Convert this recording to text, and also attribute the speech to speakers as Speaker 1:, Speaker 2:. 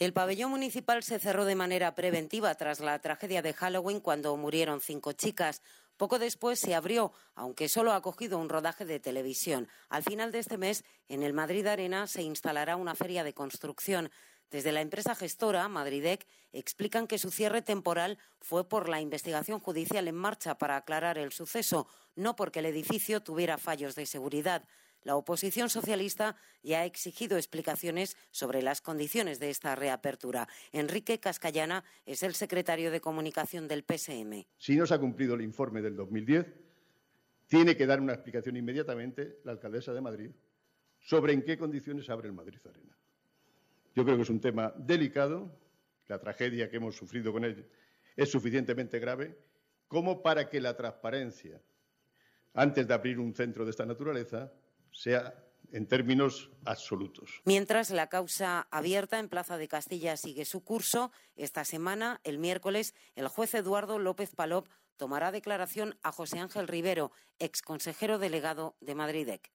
Speaker 1: El pabellón municipal se cerró de manera preventiva tras la tragedia de Halloween cuando murieron 5 chicas. Poco después se abrió, aunque solo ha acogido un rodaje de televisión. Al final de este mes, en el Madrid Arena, se instalará una feria de construcción. Desde la empresa gestora, Madridec, explican que su cierre temporal fue por la investigación judicial en marcha para aclarar el suceso, no porque el edificio tuviera fallos de seguridad. La oposición socialista ya ha exigido explicaciones sobre las condiciones de esta reapertura. Enrique Cascallana es el secretario de Comunicación del PSM.
Speaker 2: Si no se ha cumplido el informe del 2010, tiene que dar una explicación inmediatamente la alcaldesa de Madrid sobre en qué condiciones abre el Madrid Arena. Yo creo que es un tema delicado, la tragedia que hemos sufrido con él es suficientemente grave como para que la transparencia, antes de abrir un centro de esta naturaleza, sea en términos absolutos.
Speaker 1: Mientras, la causa abierta en Plaza de Castilla sigue su curso. Esta semana, el miércoles, el juez Eduardo López Palop tomará declaración a José Ángel Rivero, exconsejero delegado de Madridec.